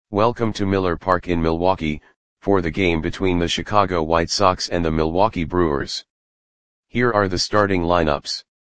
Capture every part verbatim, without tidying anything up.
Welcome to Miller Park in Milwaukee, for the game between the Chicago White Sox and the Milwaukee Brewers. Here are the starting lineups.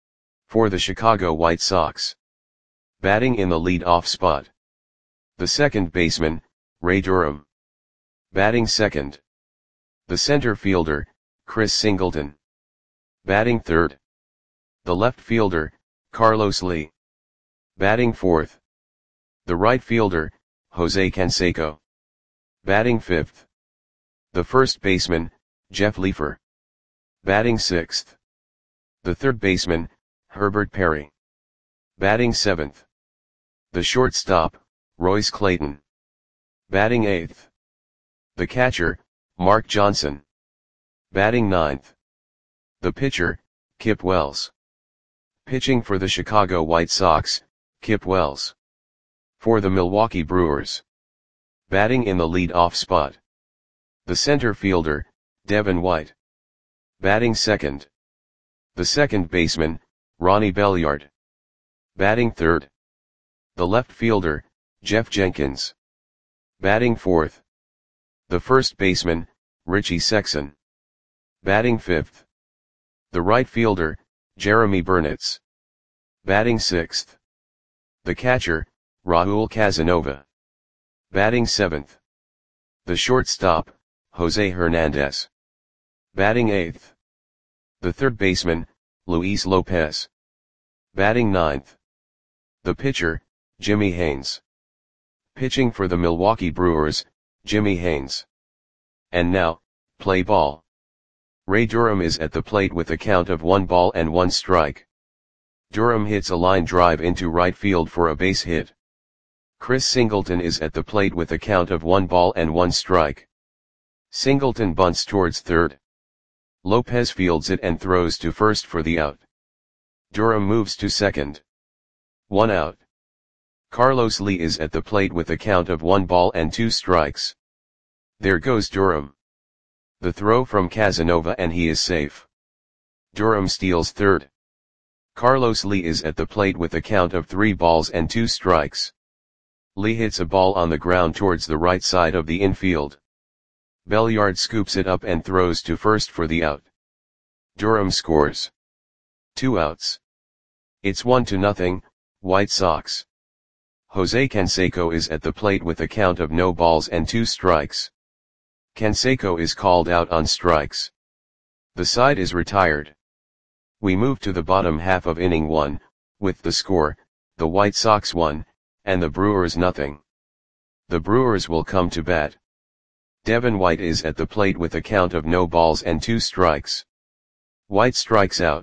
For the Chicago White Sox. Batting in the lead-off spot. The second baseman, Ray Durham. Batting second. The center fielder, Chris Singleton. Batting third. The left fielder, Carlos Lee. Batting fourth. The right fielder, Jose Canseco. Batting fifth. The first baseman, Jeff Leefer. Batting sixth. The third baseman, Herbert Perry. Batting seventh. The shortstop, Royce Clayton. Batting eighth. The catcher, Mark Johnson. Batting ninth. The pitcher, Kip Wells. Pitching for the Chicago White Sox, Kip Wells. For the Milwaukee Brewers. Batting in the lead-off spot. The center fielder, Devin White. Batting second. The second baseman, Ronnie Belliard. Batting third. The left fielder, Jeff Jenkins. Batting fourth. The first baseman, Richie Sexson. Batting fifth. The right fielder, Jeremy Burnitz. Batting sixth. The catcher, Raul Casanova. Batting seventh. The shortstop, Jose Hernandez. Batting eighth. The third baseman, Luis Lopez. Batting ninth. The pitcher, Jimmy Haynes. Pitching for the Milwaukee Brewers, Jimmy Haynes. And now, play ball. Ray Durham is at the plate with a count of one ball and one strike. Durham hits a line drive into right field for a base hit. Chris Singleton is at the plate with a count of one ball and one strike. Singleton bunts towards third. Lopez fields it and throws to first for the out. Durham moves to second. One out. Carlos Lee is at the plate with a count of one ball and two strikes. There goes Durham. The throw from Casanova and he is safe. Durham steals third. Carlos Lee is at the plate with a count of three balls and two strikes. Lee hits a ball on the ground towards the right side of the infield. Belliard scoops it up and throws to first for the out. Durham scores. Two outs. It's one to nothing, White Sox. Jose Canseco is at the plate with a count of no balls and two strikes. Canseco is called out on strikes. The side is retired. We move to the bottom half of inning one, with the score, the White Sox one, and the Brewers nothing. The Brewers will come to bat. Devin White is at the plate with a count of no balls and two strikes. White strikes out.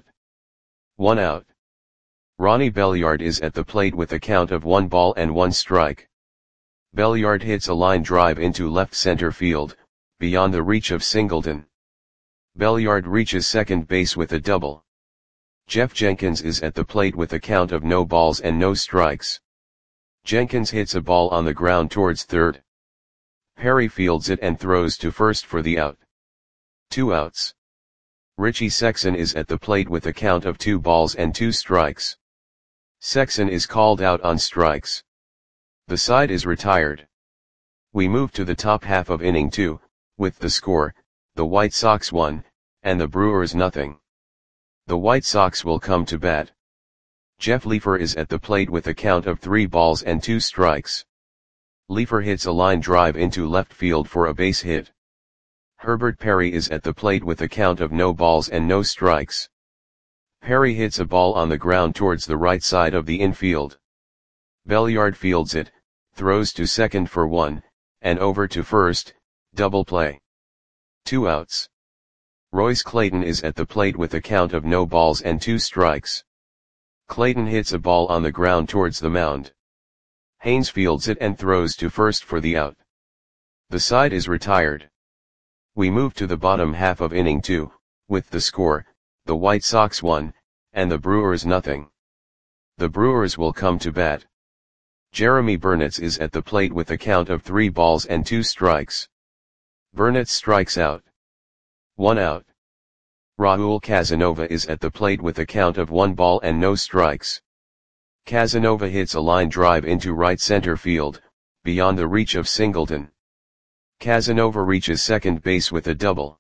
One out. Ronnie Belliard is at the plate with a count of one ball and one strike. Belliard hits a line drive into left center field, beyond the reach of Singleton. Belliard reaches second base with a double. Jeff Jenkins is at the plate with a count of no balls and no strikes. Jenkins hits a ball on the ground towards third. Perry fields it and throws to first for the out. Two outs. Richie Sexson is at the plate with a count of two balls and two strikes. Sexson is called out on strikes. The side is retired. We move to the top half of inning two, with the score, the White Sox one, and the Brewers nothing. The White Sox will come to bat. Jeff Leefer is at the plate with a count of three balls and two strikes. Leefer hits a line drive into left field for a base hit. Herbert Perry is at the plate with a count of no balls and no strikes. Perry hits a ball on the ground towards the right side of the infield. Belliard fields it, throws to second for one, and over to first, double play. Two outs. Royce Clayton is at the plate with a count of no balls and two strikes. Clayton hits a ball on the ground towards the mound. Haynes fields it and throws to first for the out. The side is retired. We move to the bottom half of inning two, with the score, the White Sox one, and the Brewers nothing. The Brewers will come to bat. Jeremy Burnitz is at the plate with a count of three balls and two strikes. Burnitz strikes out. One out. Raul Casanova is at the plate with a count of one ball and no strikes. Casanova hits a line drive into right center field, beyond the reach of Singleton. Casanova reaches second base with a double.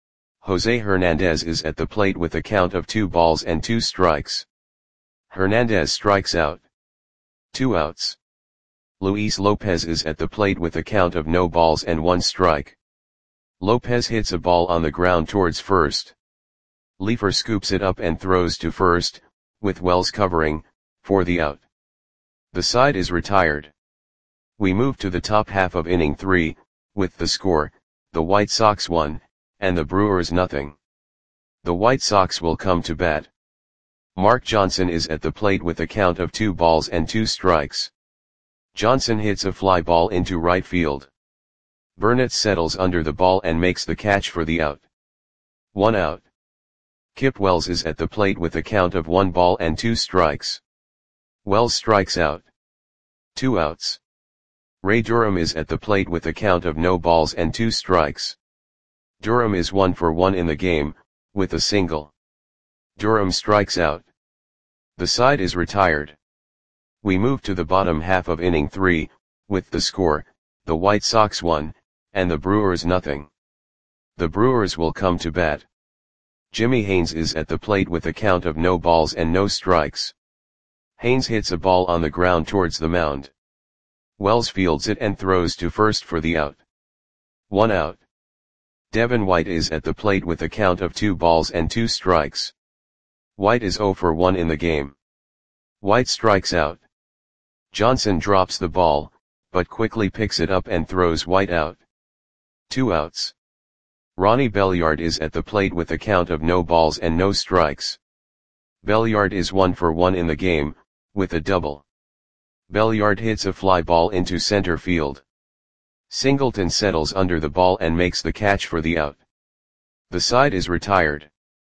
Jose Hernandez is at the plate with a count of two balls and two strikes. Hernandez strikes out. Two outs. Luis Lopez is at the plate with a count of no balls and one strike. Lopez hits a ball on the ground towards first. Leefer scoops it up and throws to first, with Wells covering, for the out. The side is retired. We move to the top half of inning three, with the score, the White Sox one, and the Brewers nothing. The White Sox will come to bat. Mark Johnson is at the plate with a count of two balls and two strikes. Johnson hits a fly ball into right field. Burnett settles under the ball and makes the catch for the out. One out. Kip Wells is at the plate with a count of one ball and two strikes. Wells strikes out. Two outs. Ray Durham is at the plate with a count of no balls and two strikes. Durham is one for one in the game, with a single. Durham strikes out. The side is retired. We move to the bottom half of inning three, with the score, the White Sox one, and the Brewers nothing. The Brewers will come to bat. Jimmy Haynes is at the plate with a count of no balls and no strikes. Haynes hits a ball on the ground towards the mound. Wells fields it and throws to first for the out. One out. Devin White is at the plate with a count of two balls and two strikes. White is zero for one in the game. White strikes out. Johnson drops the ball, but quickly picks it up and throws White out. Two outs. Ronnie Belliard is at the plate with a count of no balls and no strikes. Belliard is one for one in the game, with a double. Belliard hits a fly ball into center field. Singleton settles under the ball and makes the catch for the out. The side is retired.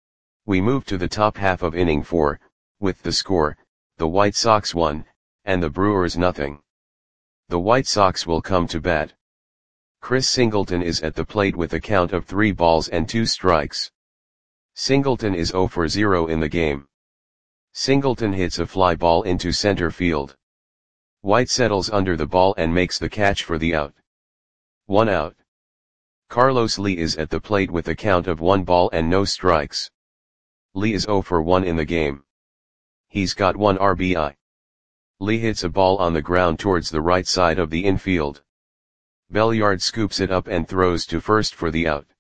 We move to the top half of inning four, with the score, the White Sox one, and the Brewers nothing. The White Sox will come to bat. Chris Singleton is at the plate with a count of three balls and two strikes. Singleton is zero for zero in the game. Singleton hits a fly ball into center field. White settles under the ball and makes the catch for the out. One out. Carlos Lee is at the plate with a count of one ball and no strikes. Lee is zero for one in the game. He's got one R B I. Lee hits a ball on the ground towards the right side of the infield. Belliard scoops it up and throws to first for the out.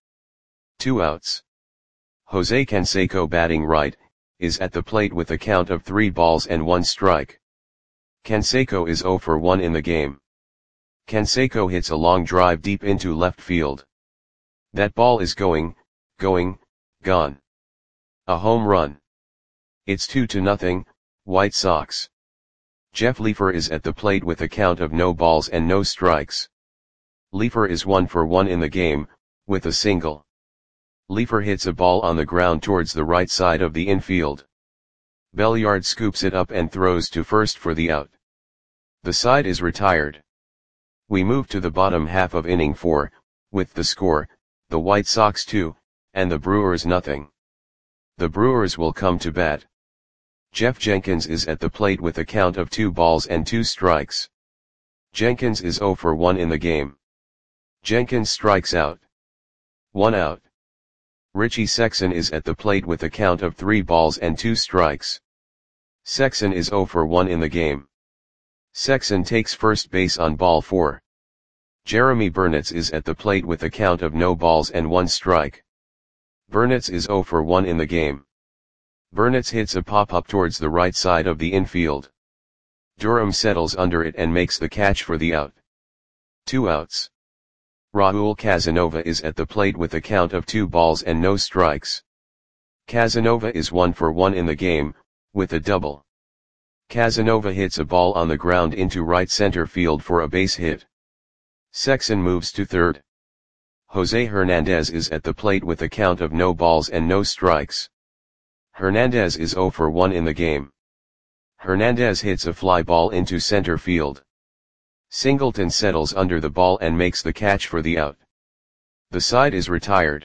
Two outs. Jose Canseco, batting right, is at the plate with a count of three balls and one strike. Canseco is zero for one in the game. Canseco hits a long drive deep into left field. That ball is going, going, gone. A home run. It's two to nothing, White Sox. Jeff Leefer is at the plate with a count of no balls and no strikes. Leefer is one for one in the game, with a single. Leefer hits a ball on the ground towards the right side of the infield. Belliard scoops it up and throws to first for the out. The side is retired. We move to the bottom half of inning four, with the score, the White Sox two, and the Brewers nothing. The Brewers will come to bat. Jeff Jenkins is at the plate with a count of two balls and two strikes. Jenkins is zero for one in the game. Jenkins strikes out. One out. Richie Sexson is at the plate with a count of three balls and two strikes. Sexson is zero for one in the game. Sexson takes first base on ball four. Jeremy Burnitz is at the plate with a count of no balls and one strike. Burnitz is zero for one in the game. Burnitz hits a pop-up towards the right side of the infield. Durham settles under it and makes the catch for the out. Two outs. Raul Casanova is at the plate with a count of two balls and no strikes. Casanova is one for one in the game, with a double. Casanova hits a ball on the ground into right center field for a base hit. Sexson moves to third. Jose Hernandez is at the plate with a count of no balls and no strikes. Hernandez is zero for one in the game. Hernandez hits a fly ball into center field. Singleton settles under the ball and makes the catch for the out. The side is retired.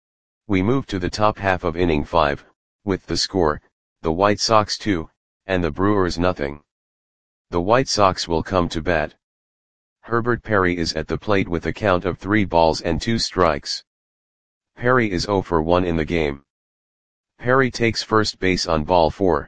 We move to the top half of inning five, with the score, the White Sox two, and the Brewers nothing. The White Sox will come to bat. Herbert Perry is at the plate with a count of three balls and two strikes. Perry is zero for one in the game. Perry takes first base on ball four.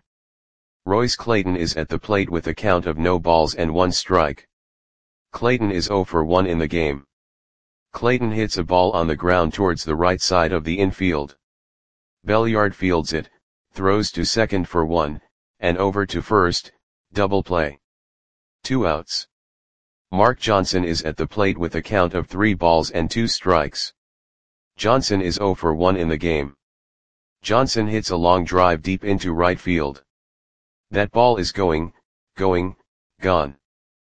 Royce Clayton is at the plate with a count of no balls and one strike. Clayton is zero for one in the game. Clayton hits a ball on the ground towards the right side of the infield. Belliard fields it, throws to second for one, and over to first, double play. Two outs. Mark Johnson is at the plate with a count of three balls and two strikes. Johnson is zero for one in the game. Johnson hits a long drive deep into right field. That ball is going, going, gone.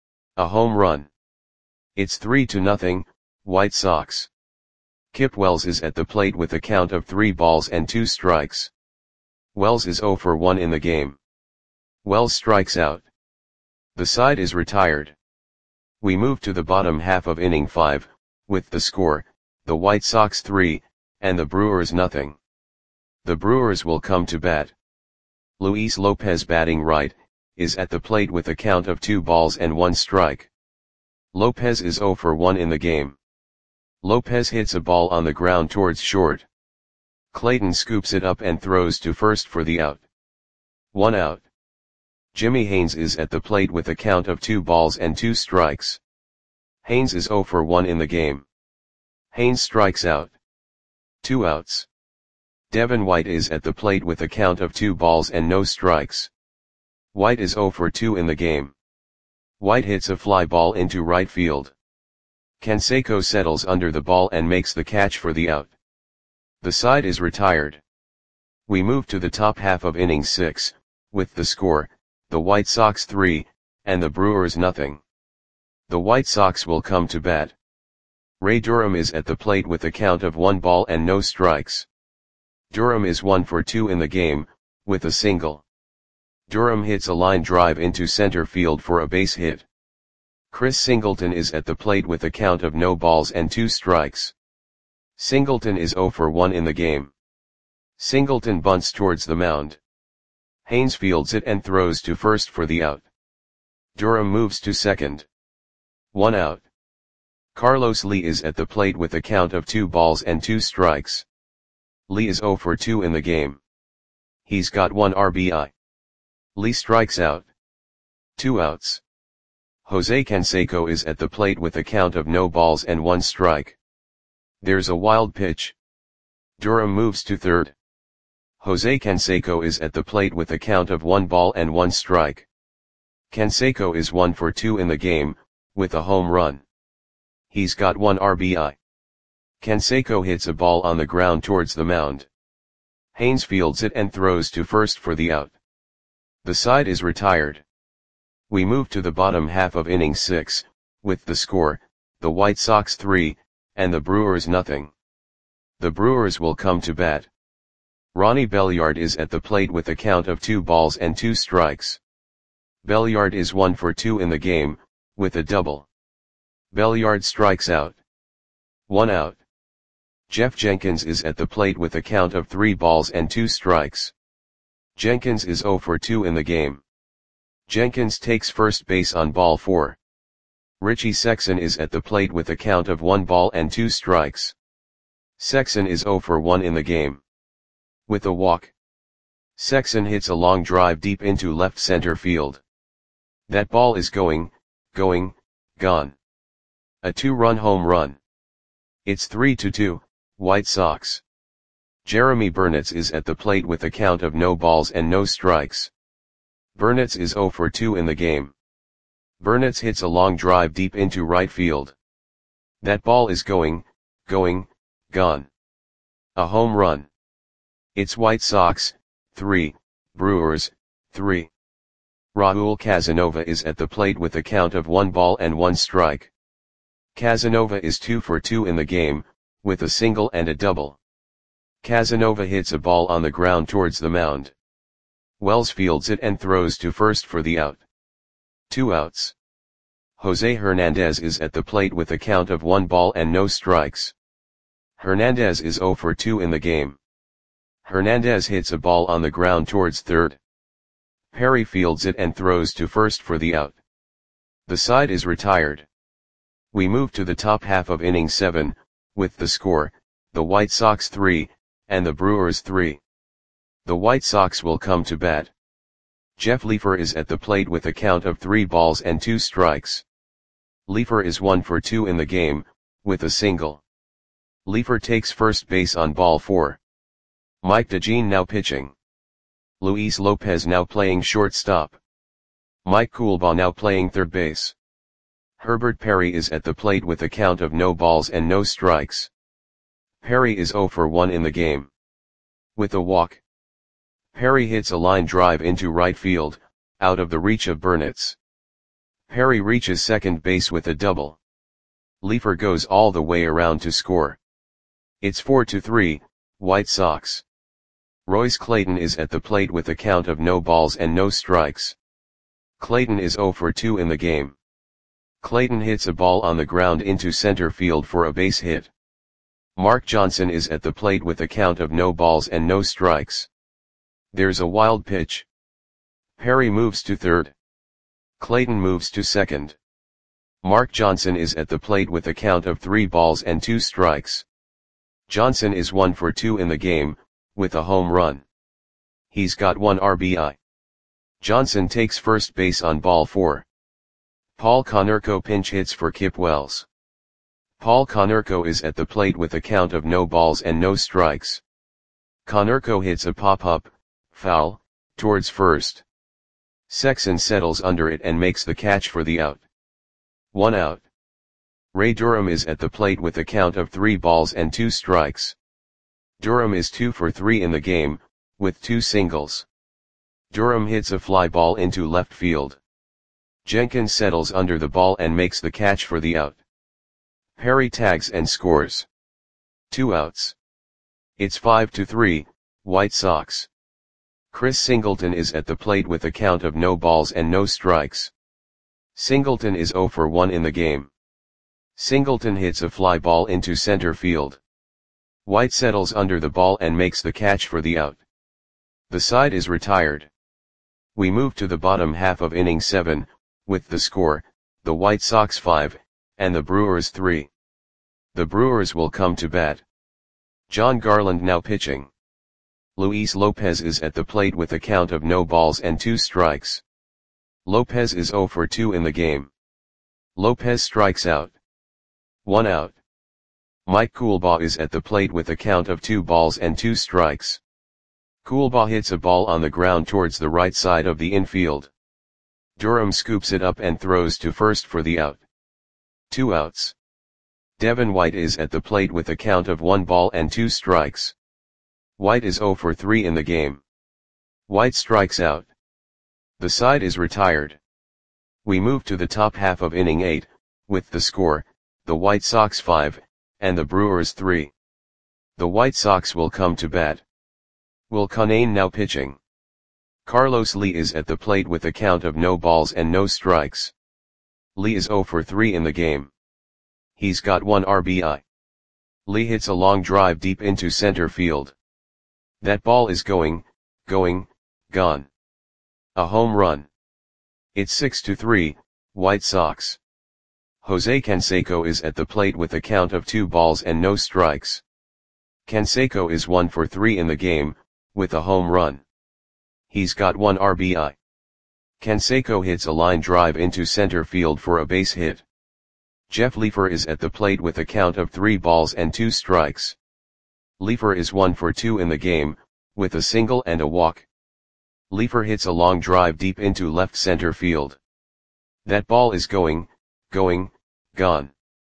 A home run. It's three to nothing, White Sox. Kip Wells is at the plate with a count of three balls and two strikes. Wells is zero for one in the game. Wells strikes out. The side is retired. We move to the bottom half of inning five, with the score, the White Sox three, and the Brewers nothing. The Brewers will come to bat. Luis Lopez, batting right, is at the plate with a count of two balls and one strike. Lopez is zero for one in the game. Lopez hits a ball on the ground towards short. Clayton scoops it up and throws to first for the out. One out. Jimmy Haynes is at the plate with a count of two balls and two strikes. Haynes is zero for one in the game. Haynes strikes out. Two outs. Devin White is at the plate with a count of two balls and no strikes. White is zero for two in the game. White hits a fly ball into right field. Canseco settles under the ball and makes the catch for the out. The side is retired. We move to the top half of inning six, with the score, the White Sox three, and the Brewers nothing. The White Sox will come to bat. Ray Durham is at the plate with a count of one ball and no strikes. Durham is one for two in the game, with a single. Durham hits a line drive into center field for a base hit. Chris Singleton is at the plate with a count of no balls and two strikes. Singleton is zero for one in the game. Singleton bunts towards the mound. Haynes fields it and throws to first for the out. Durham moves to second. One out. Carlos Lee is at the plate with a count of two balls and two strikes. Lee is zero for two in the game. He's got one R B I. Lee strikes out. Two outs. Jose Canseco is at the plate with a count of no balls and one strike. There's a wild pitch. Durham moves to third. Jose Canseco is at the plate with a count of one ball and one strike. Canseco is one for two in the game, with a home run. He's got one R B I. Canseco hits a ball on the ground towards the mound. Haynes fields it and throws to first for the out. The side is retired. We move to the bottom half of inning six, with the score, the White Sox three, and the Brewers nothing. The Brewers will come to bat. Ronnie Belliard is at the plate with a count of two balls and two strikes. Belliard is one for two in the game, with a double. Belliard strikes out. One out. Jeff Jenkins is at the plate with a count of three balls and two strikes. Jenkins is zero for two in the game. Jenkins takes first base on ball four. Richie Sexson is at the plate with a count of one ball and two strikes. Sexson is zero for one in the game. With a walk. Sexson hits a long drive deep into left center field. That ball is going, going, gone. A two-run home run. It's three to two, White Sox. Jeremy Burnitz is at the plate with a count of no balls and no strikes. Burnitz is zero for two in the game. Burnitz hits a long drive deep into right field. That ball is going, going, gone. A home run. It's White Sox, three, Brewers, three. Raul Casanova is at the plate with a count of one ball and one strike. Casanova is two for two in the game, with a single and a double. Casanova hits a ball on the ground towards the mound. Wells fields it and throws to first for the out. Two outs. Jose Hernandez is at the plate with a count of one ball and no strikes. Hernandez is zero for two in the game. Hernandez hits a ball on the ground towards third. Perry fields it and throws to first for the out. The side is retired. We move to the top half of inning seven, with the score, the White Sox three, and the Brewers three. The White Sox will come to bat. Jeff Leefer is at the plate with a count of three balls and two strikes. Leefer is one for two in the game, with a single. Leefer takes first base on ball four. Mike DeJean now pitching. Luis Lopez now playing shortstop. Mike Coolbaugh now playing third base. Herbert Perry is at the plate with a count of no balls and no strikes. Perry is zero for one in the game. With a walk. Perry hits a line drive into right field, out of the reach of Burnitz. Perry reaches second base with a double. Leefer goes all the way around to score. It's four to three, White Sox. Royce Clayton is at the plate with a count of no balls and no strikes. Clayton is zero for two in the game. Clayton hits a ball on the ground into center field for a base hit. Mark Johnson is at the plate with a count of no balls and no strikes. There's a wild pitch. Perry moves to third. Clayton moves to second. Mark Johnson is at the plate with a count of three balls and two strikes. Johnson is one for two in the game, with a home run. He's got one R B I. Johnson takes first base on ball four. Paul Konerko pinch hits for Kip Wells. Paul Konerko is at the plate with a count of no balls and no strikes. Konerko hits a pop-up, foul, towards first. Sexson settles under it and makes the catch for the out. One out. Ray Durham is at the plate with a count of three balls and two strikes. Durham is two for three in the game, with two singles. Durham hits a fly ball into left field. Jenkins settles under the ball and makes the catch for the out. Perry tags and scores. Two outs. It's five to three, White Sox. Chris Singleton is at the plate with a count of no balls and no strikes. Singleton is zero for one in the game. Singleton hits a fly ball into center field. White settles under the ball and makes the catch for the out. The side is retired. We move to the bottom half of inning seven, with the score, the White Sox five, and the Brewers three. The Brewers will come to bat. John Garland now pitching. Luis Lopez is at the plate with a count of no balls and two strikes. Lopez is zero for two in the game. Lopez strikes out. One out. Mike Coolbaugh is at the plate with a count of two balls and two strikes. Coolbaugh hits a ball on the ground towards the right side of the infield. Durham scoops it up and throws to first for the out. Two outs. Devin White is at the plate with a count of one ball and two strikes. White is zero for three in the game. White strikes out. The side is retired. We move to the top half of inning eight, with the score, the White Sox five, and the Brewers three. The White Sox will come to bat. Will Conane now pitching. Carlos Lee is at the plate with a count of no balls and no strikes. Lee is zero for three in the game. He's got one R B I. Lee hits a long drive deep into center field. That ball is going, going, gone. A home run. It's six to three, White Sox. Jose Canseco is at the plate with a count of two balls and no strikes. Canseco is one for three in the game, with a home run. He's got one R B I. Canseco hits a line drive into center field for a base hit. Jeff Leefer is at the plate with a count of three balls and two strikes. Leefer is one for two in the game, with a single and a walk. Leefer hits a long drive deep into left center field. That ball is going, going, gone.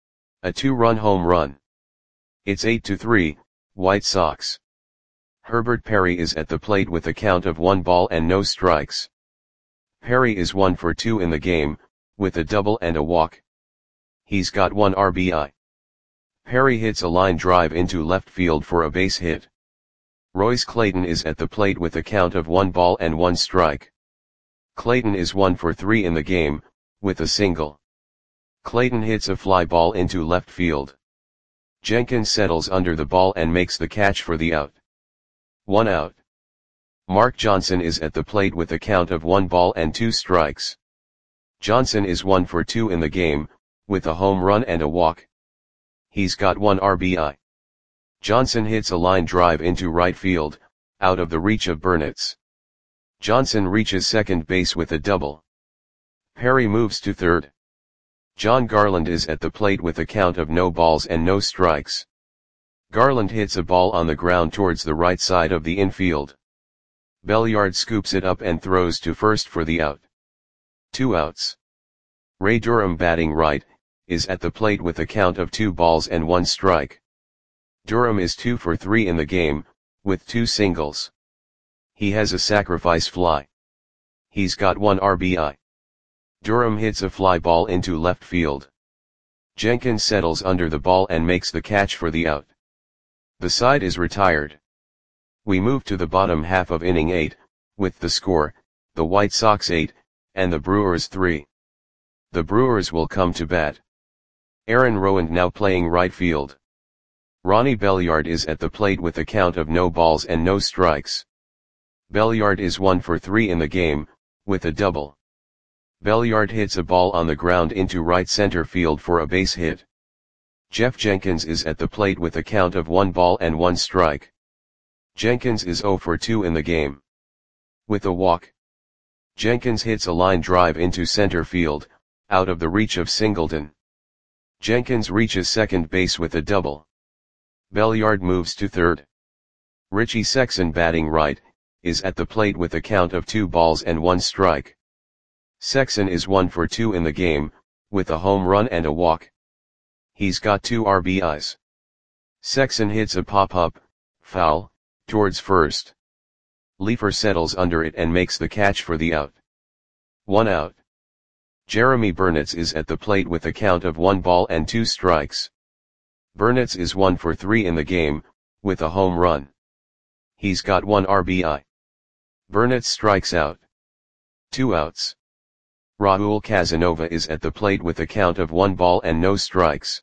A two-run home run. It's eight to three, White Sox. Herbert Perry is at the plate with a count of one ball and no strikes. Perry is one for two in the game, with a double and a walk. He's got one R B I. Perry hits a line drive into left field for a base hit. Royce Clayton is at the plate with a count of one ball and one strike. Clayton is one for three in the game, with a single. Clayton hits a fly ball into left field. Jenkins settles under the ball and makes the catch for the out. One out. Mark Johnson is at the plate with a count of one ball and two strikes. Johnson is one for two in the game, with a home run and a walk. He's got one R B I. Johnson hits a line drive into right field, out of the reach of Burnitz. Johnson reaches second base with a double. Perry moves to third. John Garland is at the plate with a count of no balls and no strikes. Garland hits a ball on the ground towards the right side of the infield. Belliard scoops it up and throws to first for the out. Two outs. Ray Durham, batting right, is at the plate with a count of two balls and one strike. Durham is two for three in the game, with two singles. He has a sacrifice fly. He's got one R B I. Durham hits a fly ball into left field. Jenkins settles under the ball and makes the catch for the out. The side is retired. We move to the bottom half of inning eight, with the score, the White Sox eight, and the Brewers three. The Brewers will come to bat. Aaron Rowand now playing right field. Ronnie Belliard is at the plate with a count of no balls and no strikes. Belliard is one for three in the game, with a double. Belliard hits a ball on the ground into right center field for a base hit. Jeff Jenkins is at the plate with a count of one ball and one strike. Jenkins is zero for two in the game. With a walk. Jenkins hits a line drive into center field, out of the reach of Singleton. Jenkins reaches second base with a double. Belliard moves to third. Richie Sexson, batting right, is at the plate with a count of two balls and one strike. Sexson is one for two in the game, with a home run and a walk. He's got two R B Is. Sexson hits a pop-up, foul, towards first. Leefer settles under it and makes the catch for the out. One out. Jeremy Burnitz is at the plate with a count of one ball and two strikes. Burnitz is one for three in the game, with a home run. He's got one R B I. Burnitz strikes out. Two outs. Raul Casanova is at the plate with a count of one ball and no strikes.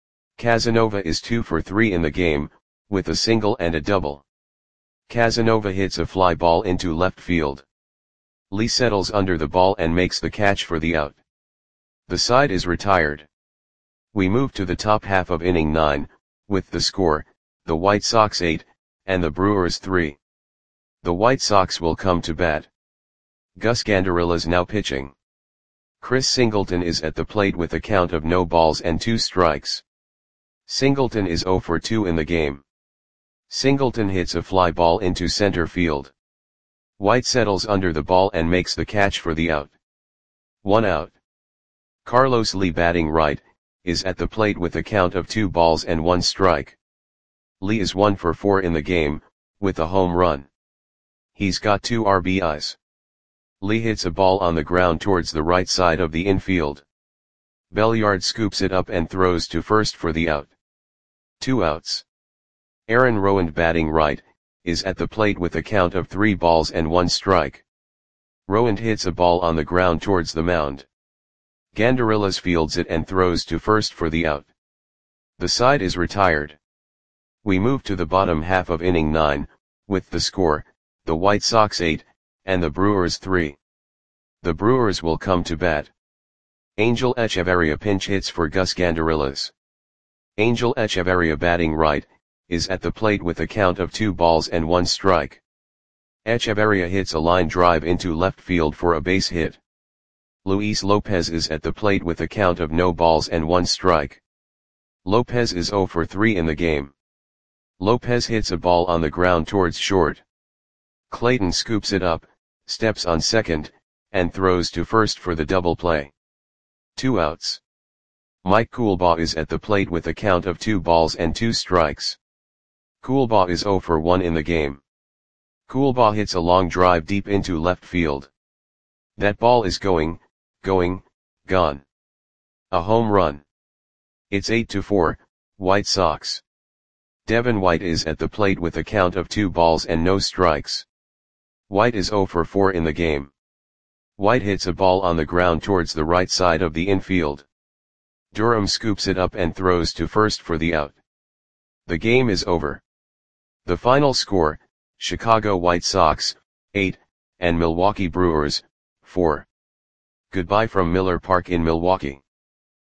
Casanova is two for three in the game, with a single and a double. Casanova hits a fly ball into left field. Lee settles under the ball and makes the catch for the out. The side is retired. We move to the top half of inning nine, with the score, the White Sox eight, and the Brewers three. The White Sox will come to bat. Gus Gandarillas now pitching. Chris Singleton is at the plate with a count of no balls and two strikes. Singleton is zero for two in the game. Singleton hits a fly ball into center field. White settles under the ball and makes the catch for the out. One out. Carlos Lee, batting right, is at the plate with a count of two balls and one strike. Lee is one for four in the game, with a home run. He's got two R B Is. Lee hits a ball on the ground towards the right side of the infield. Belliard scoops it up and throws to first for the out. Two outs. Aaron Rowand, batting right, is at the plate with a count of three balls and one strike. Rowand hits a ball on the ground towards the mound. Gandarillas fields it and throws to first for the out. The side is retired. We move to the bottom half of inning nine, with the score, the White Sox eight, and the Brewers three. The Brewers will come to bat. Angel Echeverria pinch hits for Gus Gandarillas. Angel Echeverria, batting right, is at the plate with a count of two balls and one strike. Echeverria hits a line drive into left field for a base hit. Luis Lopez is at the plate with a count of no balls and one strike. Lopez is zero for three in the game. Lopez hits a ball on the ground towards short. Clayton scoops it up, steps on second, and throws to first for the double play. Two outs. Mike Coolbaugh is at the plate with a count of two balls and two strikes. Coolbaugh is zero for one in the game. Coolbaugh hits a long drive deep into left field. That ball is going, going, gone. A home run. It's eight to four, White Sox. Devin White is at the plate with a count of two balls and no strikes. White is zero for four in the game. White hits a ball on the ground towards the right side of the infield. Durham scoops it up and throws to first for the out. The game is over. The final score, Chicago White Sox, eight, and Milwaukee Brewers, four. Goodbye from Miller Park in Milwaukee.